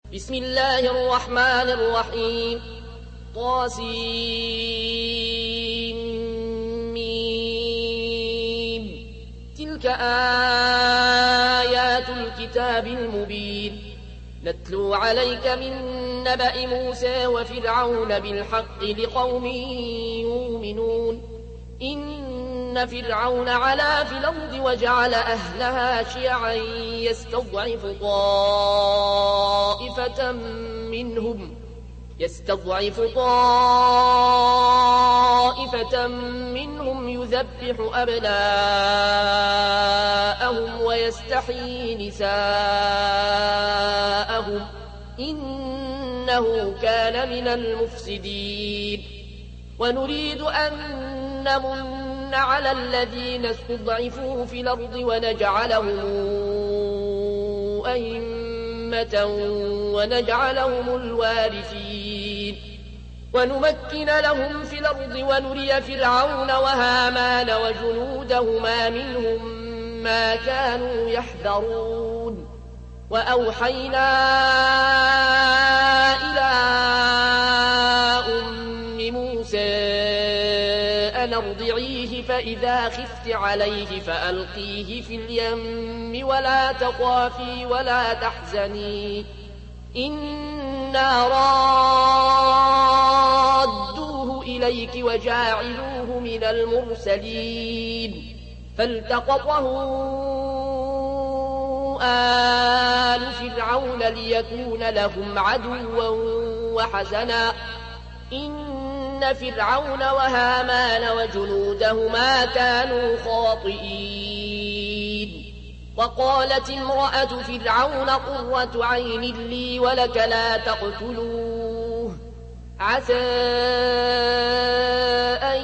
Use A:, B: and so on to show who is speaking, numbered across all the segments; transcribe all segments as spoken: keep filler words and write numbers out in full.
A: بسم الله الرحمن الرحيم. طاسيم. تلك آيات الكتاب المبين. نتلو عليك من نبأ موسى وفرعون بالحق لقوم يؤمنون. إن فرعون علا في الأرض وجعل أهلها شيعا يستضعف طائفة منهم يستضعف طائفة منهم يذبح أبناءهم ويستحيي نساءهم إنه كان من المفسدين. ونريد أن نمن على الذين استضعفوا في الأرض ونجعلهم أئمة ونجعلهم الوارثين ونمكن لهم في الأرض ونري فرعون وهامان وجنودهما منهم ما كانوا يحذرون. وأوحينا إلى أم موسى أن ارضعيه فإذا خفت عليه فألقيه في اليم ولا تخافي ولا تحزني إنا رادوه إليك وجاعلوه من المرسلين. فالتقطه آل فرعون ليكون لهم عدوا وحزنا إن فرعون وهامان وجنودهما كانوا خاطئين. وقالت امرأة فرعون قرة عين لي ولك لا تقتلوه عسى أن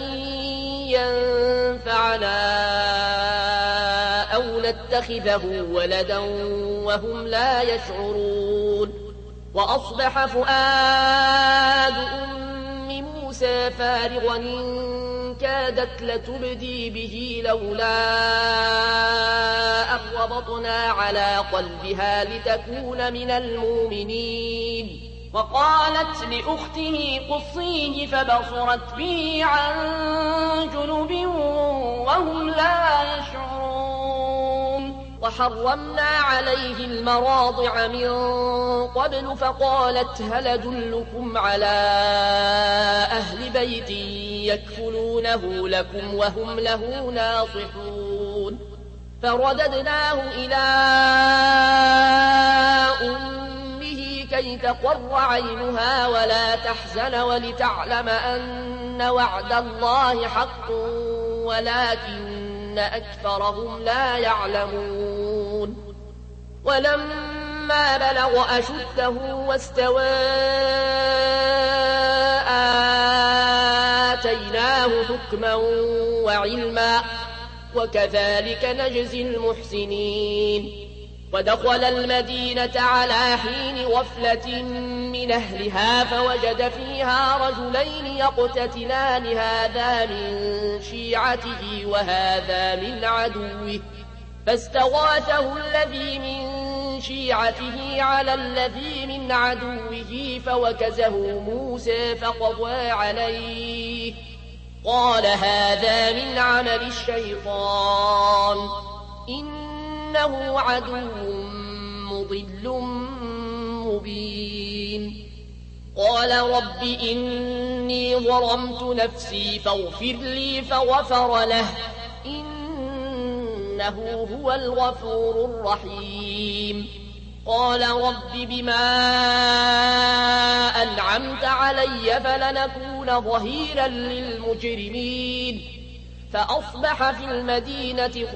A: ينفعنا أو نتخذه ولدا وهم لا يشعرون. وأصبح فؤاد أم موسى فارغا إن كادت لتبدي به لولا أن ربطنا على قلبها لتكون من المؤمنين. وقالت لأخته قصيه فبصرت به عن جنب وهم لا يشعرون. وحرمنا عليه المراضع من قبل فقالت هل أدلكم على أهل بيت يكفلونه لكم وهم له ناصحون. فرددناه إلى أمه كي تقر عينها ولا تحزن ولتعلم أن وعد الله حق ولكن أكثرهم لا يعلمون. ولما بلغ أشده واستوى آتيناه حكما وعلما وكذلك نجزي المحسنين. ودخل المدينة على حين غفلة من أهلها فوجد فيها رجلين يقتتلان هذا من شيعته وهذا من عدوه فاستغاثه الذي من شيعته على الذي من عدوه فوكزه موسى فقضى عليه قال هذا من عمل الشيطان إنه عدو مضل مبين. قال رب إني ظلمت نفسي فاغفر لي فغفر له إنه هو الغفور الرحيم. قال رب بما أنعمت علي فلنكون ظهيرا للمجرمين. فأصبح في المدينة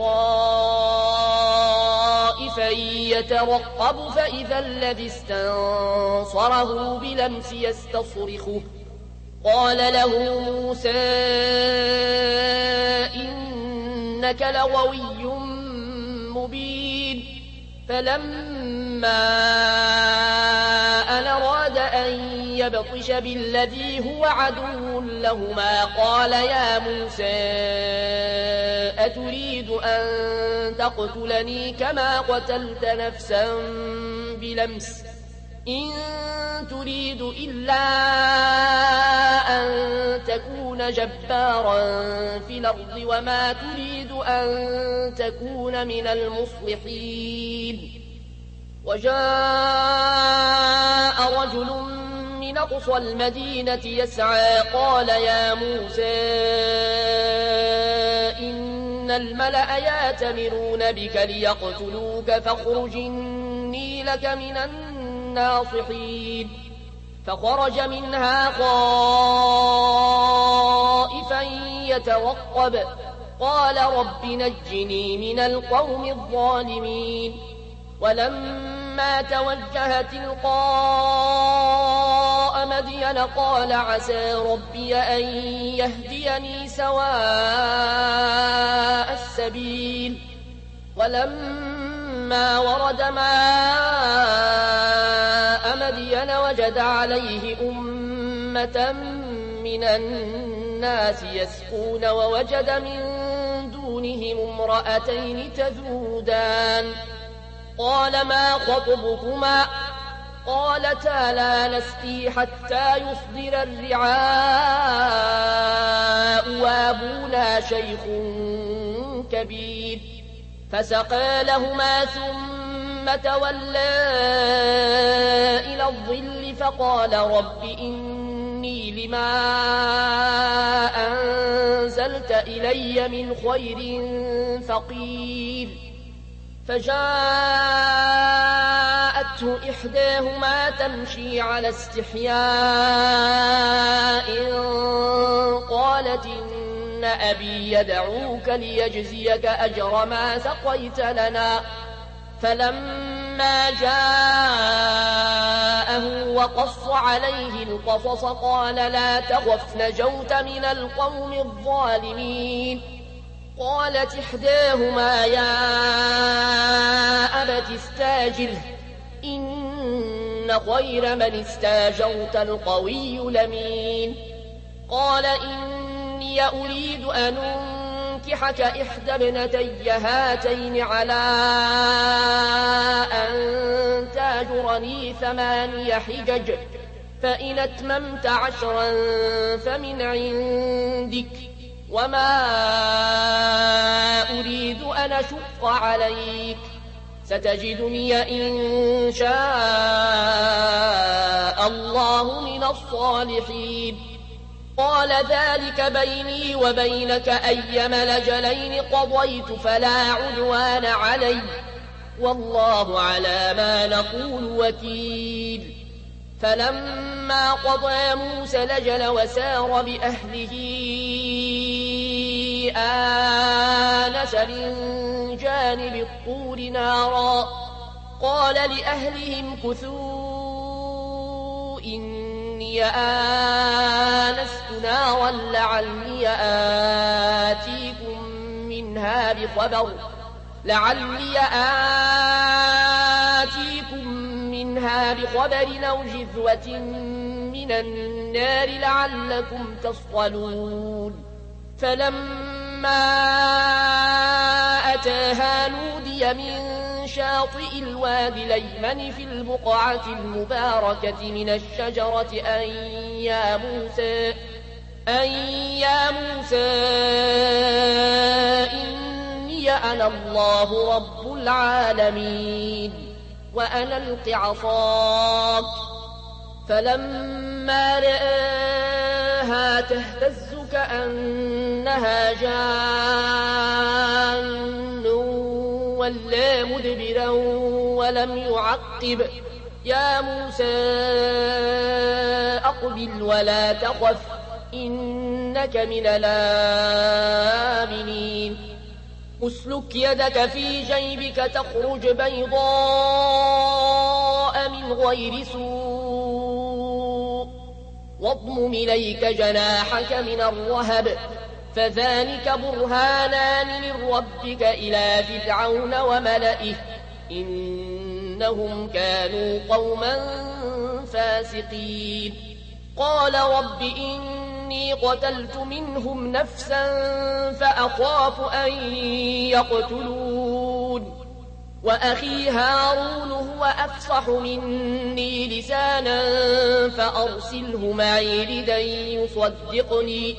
A: خائفا يترقب فإذا الذي استنصره بلمس يستصرخه. قال له موسى إنك لغوي مبين. فلما أن أراد أن يبطش بالذي هو عدو لهما قال يا موسى أتريد أن تقتلني كما قتلت نفسا بلمس إن تريد إلا أن تكون جبارا في الأرض وما تريد أن تكون من المصلحين. وجاء رجل من أقصى المدينة يسعى قال يا موسى إن الملأ يأتمرون بك ليقتلوك فاخرج إني لك من الناصحين. فخرج منها خائفا يترقب قال رب نجني من القوم الظالمين. ولما توجه تلقاء مدين قال عسى ربي أن يهديني سواء السبيل. ولما ورد ماء مدين وجد عليه أمة من الناس يسقون ووجد من دونهم امرأتين تذودان قال ما خطبكما قالتا لا نسقي حتى يصدر الرعاء وابونا شيخ كبير. فسقى لهما ثم تولى إلى الظل فقال رب إني لما أنزلت إلي من خير فقير. فجاءته إحداهما تمشي على استحياء قالت إن أبي يدعوك ليجزيك أجر ما سقيت لنا. فلما جاءه وقص عليه القصص قال لا تخف نجوت من القوم الظالمين. قالت إحداهما يا أبت استاجره إن خير من استاجرت القوي الأمين. قال إني أريد أن أنكحك إحدى ابنتي هاتين على أن تاجرني ثماني حجج فإن أتممت عشرا فمن عندك وما أريد أن أشق عليك ستجدني إن شاء الله من الصالحين. قال ذلك بيني وبينك أيما الأجلين قضيت فلا عدوان علي والله على ما نقول وكيل. فلما قضى موسى الأجل وسار بأهله آنس من جانب الطور نارا قال لأهلهم كثوا إني آنست نارا لعلي آتيكم منها بخبر لعلي آتيكم منها بخبر أو جذوة من النار لعلكم تصطلون. فلما أتاها نودي من شاطئ الوادي الأيمن في البقعة المباركة من الشجرة أن يا موسى أن يا موسى إني أنا الله رب العالمين وأنا ألق عصاك. فلما رآها تهتز كأنها جان ولا مدبرا ولم يعقب يا موسى أقبل ولا تخف إنك من الآمنين. اسلك يدك في جيبك تخرج بيضاء من غير سوء واضمم إليك جناحك من الرهب فذلك برهانان من ربك إلى فرعون وملئه إنهم كانوا قوما فاسقين. قال رب إني قتلت منهم نفسا فأخاف أن يقتلون وأخي هارون هو أفصح مني لسانا فأرسله معي ردا يصدقني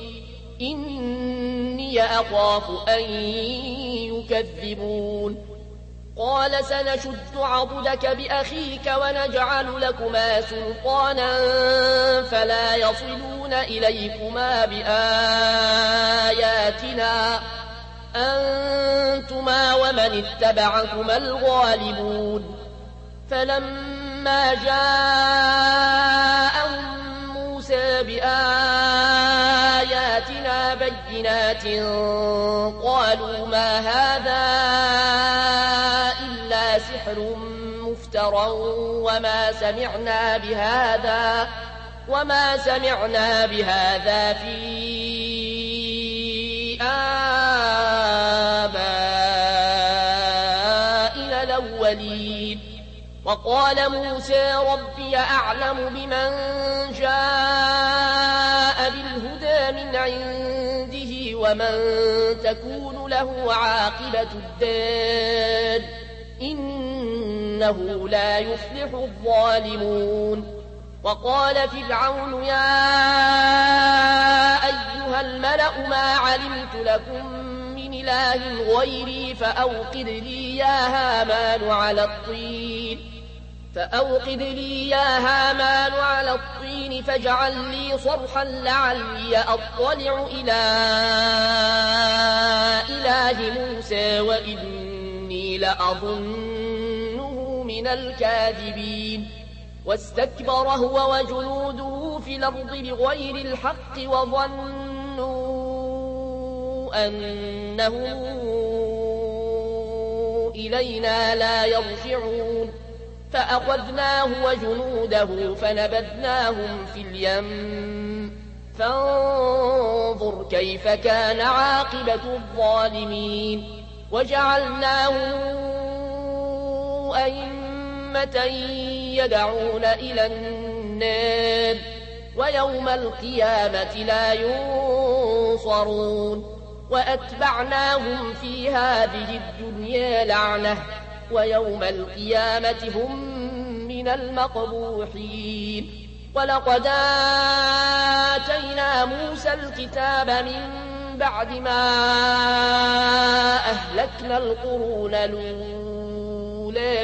A: إني أخاف أن يكذبون قال سنشد عضدك بأخيك ونجعل لكما سلطانا فلا يصلون إليكما بآياتنا أنتما ومن اتبعكما الغالبون فلما جاءهم موسى بآياتنا بينات قالوا ما هذا إلا سحر مفترى وما سمعنا بهذا وما سمعنا بهذا في آبائنا الأولين وقال موسى ربي أعلم بمن جاء بالهدى من عنده ومن تكون له عاقبة الدار إنه لا يفلح الظالمون وقال فرعون يا أيها الملأ ما علمت لكم من إله غيري فأوقد لي يا هامان على الطين فأوقد لي يا هامان على الطين فاجعل لي صرحا لعلي أطلع إلى إله موسى وإني لأظنه من الكاذبين واستكبر هو وجنوده في الأرض بغير الحق وظنوا أنه إلينا لا يرجعون فأخذناه وجنوده فنبذناهم في اليم فانظر كيف كان عاقبة الظالمين وجعلناهم أئمة يدعون إلى النار ويوم القيامة لا ينصرون وأتبعناهم في هذه الدنيا لعنة ويوم القيامة هم من المقبوحين ولقد آتينا موسى الكتاب من بعد ما أهلكنا القرون الأولى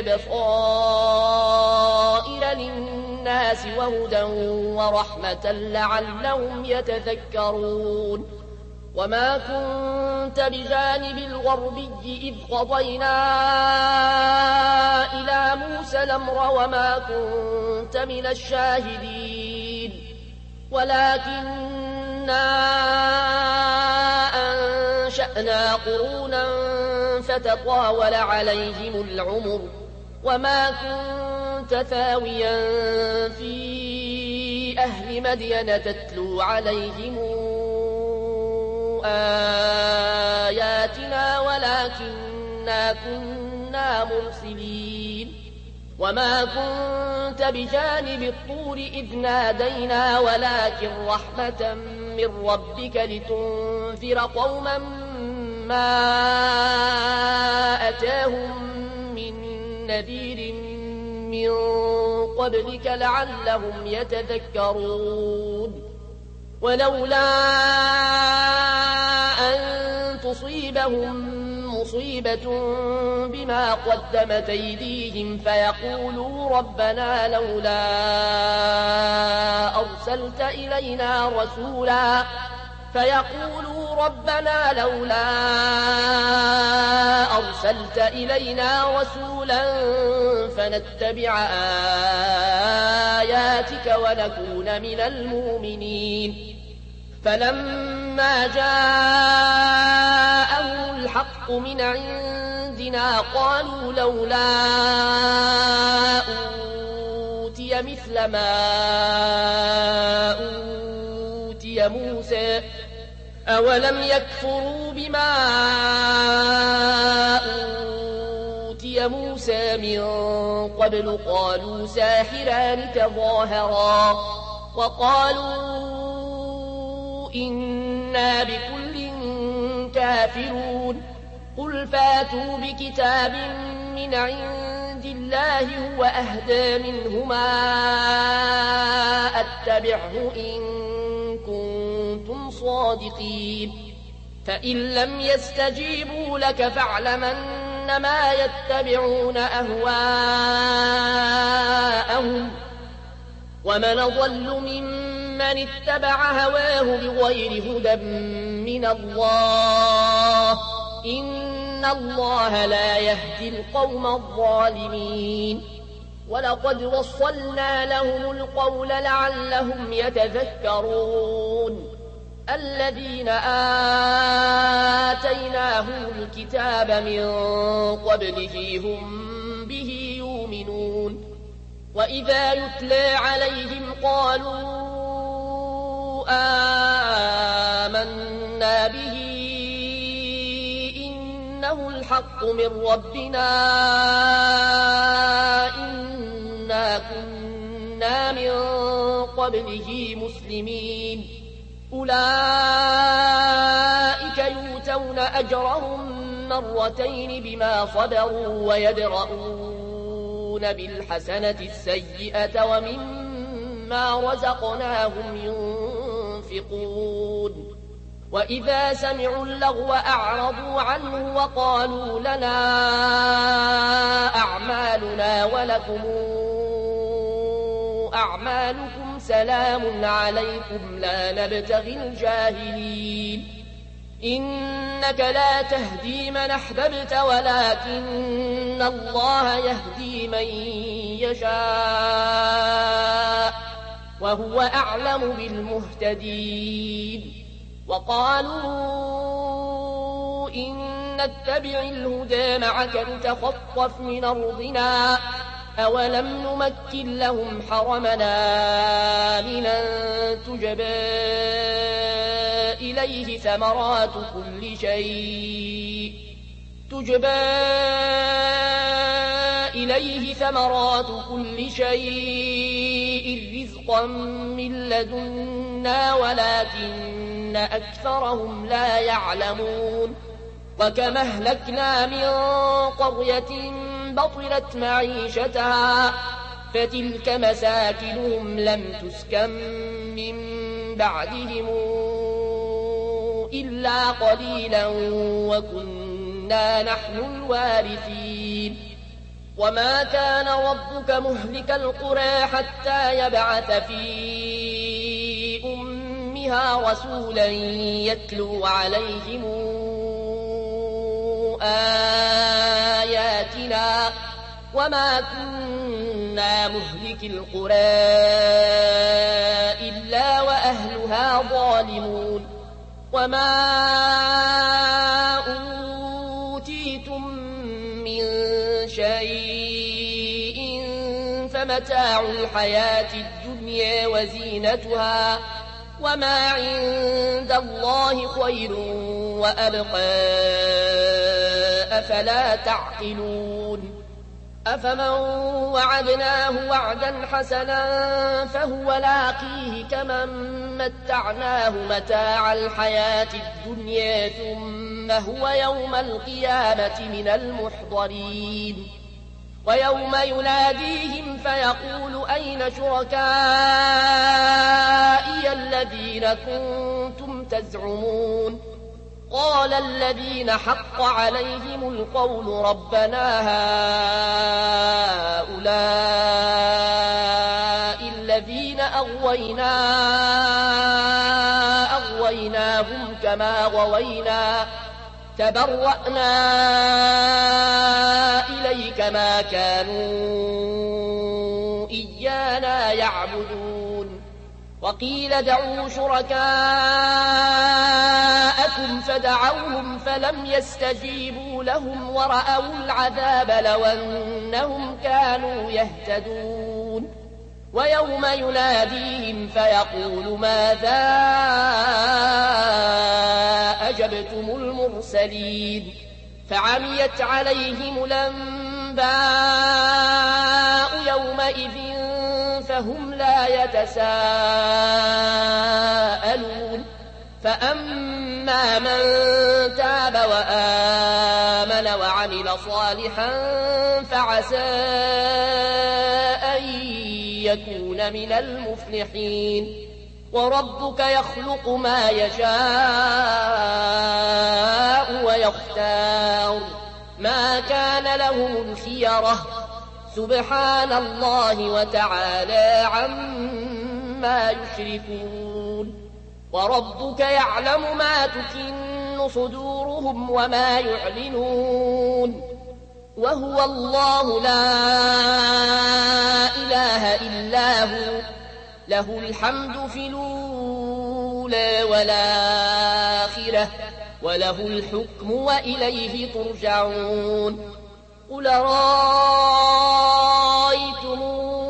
A: بصائر للناس وهدى ورحمة لعلهم يتذكرون وما كنت بجانب الغربي إذ قضينا إلى موسى الأمر وما كنت من الشاهدين ولكننا أنشأنا قرونا فتطاول عليهم العمر وما كنت ثاويا في أهل مدين تتلو عليهم آياتنا ولكننا كنا مرسلين وما كنت بجانب الطور إذ نادينا ولكن رحمة من ربك لتنذر قوما ما أتاهم من نذير من قبلك لعلهم يتذكرون ولولا أن تصيبهم مصيبة بما قدمت أيديهم فيقولوا ربنا لولا أرسلت إلينا رسولا فيقولوا ربنا لولا أرسلت إلينا رسولا فنتبع آياتك ونكون من المؤمنين فلما جاءهم الحق من عندنا قالوا لولا أوتي مثل ما أوتي موسى أولم يكفروا بما أوتي موسى من قبل قالوا ساحران تظاهرا وقالوا إنا بكل كافرون قل فاتوا بكتاب من عند الله هو أهدى منهما أتبعه إن كنتم صادقين فإن لم يستجيبوا لك فاعلم أنما يتبعون أهواءهم ومن أضل ممن اتبع هواه بغير هدى من الله إن الله لا يهدي القوم الظالمين ولقد وصلنا لهم القول لعلهم يتذكرون الذين آتيناهم الكتاب من قبله هم به يؤمنون وإذا يتلى عليهم قالوا آمنا به إنه الحق من ربنا إنا كنا من قبله مسلمين أولئك يؤتون أجرهم مرتين بما صبروا ويدرؤون بالحسنة السيئة ومما رزقناهم ينفقون وإذا سمعوا اللغو أعرضوا عنه وقالوا لنا أعمالنا ولكم أعمالكم سلام عليكم لا نبتغي الجاهلين إنك لا تهدي من أحببت ولكن الله يهدي من يشاء وهو أعلم بالمهتدين وقالوا إن نتبع الهدى معك نتخطف من أرضنا أولم نمكن لهم حرمنا آمنا تجبى إليه ثمرات كل شيء تجبى إليه ثمرات كل شيء رزقا من لدنا ولكن أكثرهم لا يعلمون وكما أهلكنا من قرية بطلت معيشتها فتلك مساكنهم لم تسكن من بعدهم إلا قليلا وكنا نحن الوارثين وما كان ربك مهلك القرى حتى يبعث في أمها رسولا يتلو عليهم آياتنا وما كنا مهلك القرى إلا وأهلها ظالمون وما أوتيتم من شيء فمتاع الحياة الدنيا وزينتها وما عند الله خير وأبقى أفلا تعقلون أفمن وعدناه وعدا حسنا فهو لاقيه كمن متعناه متاع الحياة الدنيا ثم هو يوم القيامة من المحضرين ويوم يناديهم فيقول أين شركائي الذين كنتم تزعمون قال الذين حق عليهم القول ربنا هؤلاء الذين أغوينا أغويناهم كما غوينا تبرأنا إليك ما كانوا إيانا يعبدون وقيل دعوا شركاءكم فدعوهم فلم يستجيبوا لهم ورأوا العذاب لو أنهم كانوا يهتدون ويوم يناديهم فيقول ماذا أجبتم المرسلين فعميت عليهم الأنباء يومئذ فهم لا يتساءلون فأما من تاب وآمن وعمل صالحا فعسى أن يكون من المفلحين وربك يخلق ما يشاء ويختار ما كان لهم الخيرة سبحان الله وتعالى عما يشركون وربك يعلم ما تكن صدورهم وما يعلنون وهو الله لا إله إلا هو له الحمد في الأولى والآخرة وله الحكم وإليه ترجعون قل رأيتم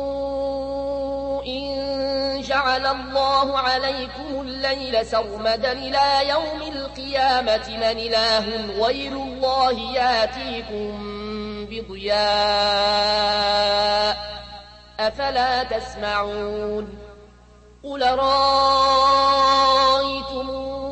A: إن جعل الله عليكم الليل سرمدا إلى يوم القيامة من إله غير الله ياتيكم بضياء أفلا تسمعون قل رأيتم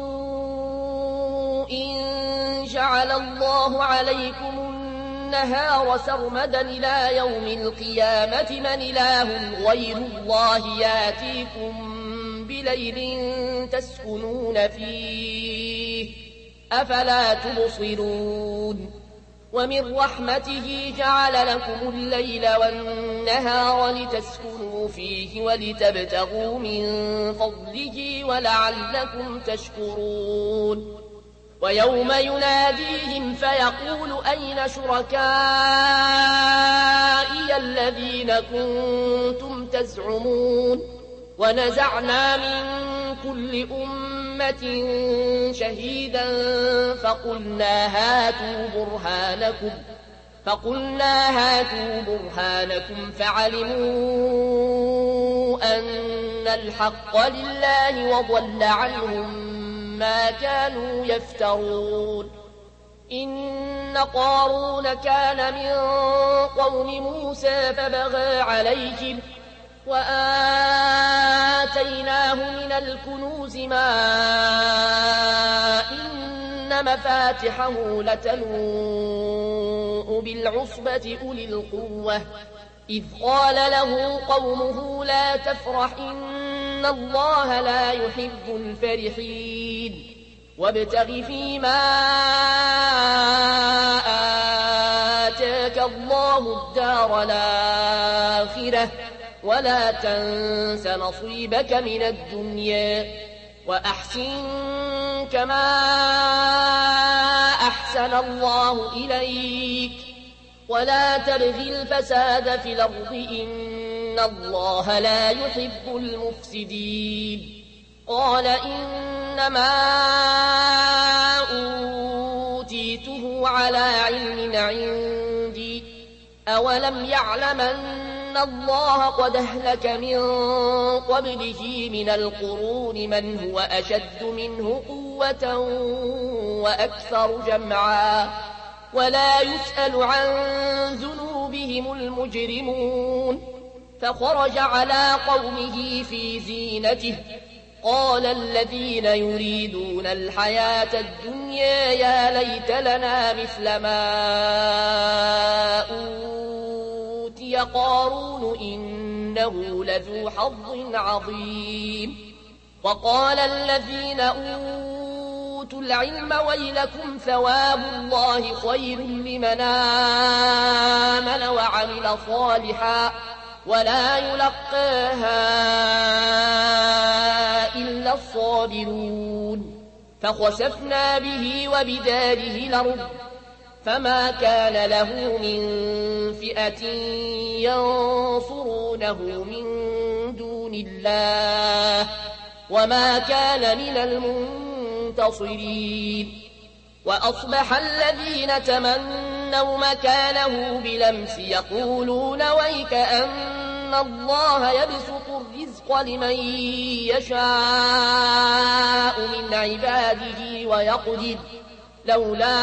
A: إن جعل الله عليكم النهار سرمدا إلى يوم القيامة من إله غير الله ياتيكم بليل تسكنون فيه أفلا تبصرون ومن رحمته جعل لكم الليل والنهار لتسكنوا فيه ولتبتغوا من فضله ولعلكم تشكرون ويوم يناديهم فيقول أين شركائي الذين كنتم تزعمون ونزعنا من كل أمة شهيدا فقلنا هاتوا برهانكم فقلنا هاتوا برهانكم فعلموا أن الحق لله وضل عنهم ما كانوا يفترون إن قارون كان من قوم موسى فبغى عليهم وآتيناه من الكنوز ما إن مفاتحه لتنوء بالعصبة أولي القوة إذ قال له قومه لا تفرح إن الله لا يحب الفرحين وابتغ فيما آتاك الله الدار الآخرة ولا تنس نصيبك من الدنيا وأحسن كما أحسن الله إليك ولا تبغ الفساد في الأرض إن الله لا يحب المفسدين قال إنما أوتيته على علم عندي أولم يعلم أن الله قد أهلك من قبله من القرون من هو أشد منه قوة وأكثر جمعا ولا يسأل عن ذنوبهم المجرمون فخرج على قومه في زينته قال الذين يريدون الحياة الدنيا يا ليت لنا مثل ما أوتي قارون إنه لذو حظ عظيم وقال الذين أوتوا العلم ويلكم ثواب الله خير لمن آمن وعمل صالحا ولا يلقاها إلا الصابرون فخسفنا به وبداره الأرض فما كان له من فئة ينصرونه من دون الله وما كان من المنتصرين وأصبح الذين تمنوا مكانه بلمس يقولون ويك أن الله يبسط الرزق لمن يشاء من عباده ويقدر لولا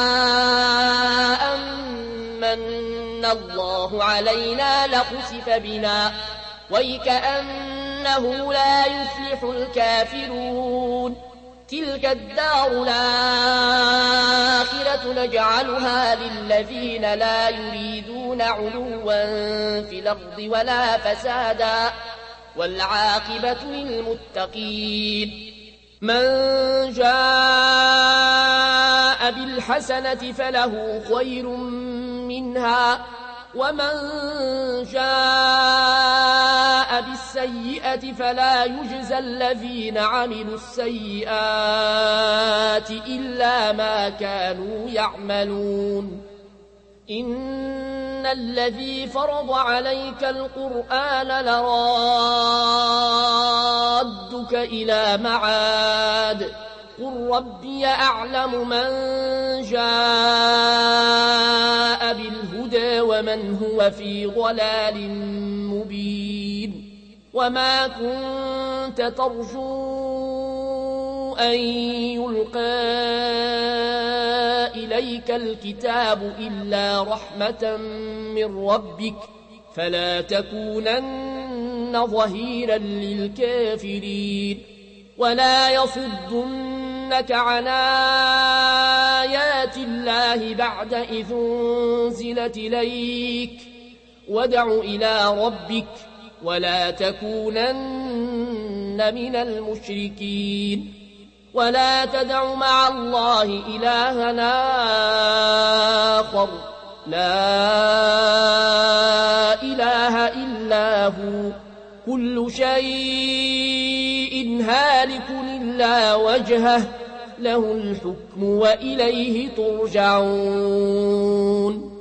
A: أمن الله علينا لخسف بنا ويك أنه لا يفلح الكافرون تلك الدار الآخرة نجعلها للذين لا يريدون علوا في الأرض ولا فسادا والعاقبة للمتقين من جاء بالحسنة فله خير منها ومن جاء بالسيئة فلا يجزى الذين عملوا السيئات إلا ما كانوا يعملون إن الذي فرض عليك القرآن لرادك إلى معاد قل ربي أعلم من جاء بالهدى ومن هو في ضلال مبين وما كنت ترجو أن يلقى إليك الكتاب إلا رحمة من ربك فلا تكونن ظهيرا للكافرين ولا يصدنك عن آيات الله بعد إذ أنزلت إليك وادع إلى ربك ولا تكونن من المشركين ولا تدع مع الله إلهنا آخر لا إله إلا هو كل شيء هالك إلا وجهه له الحكم وإليه ترجعون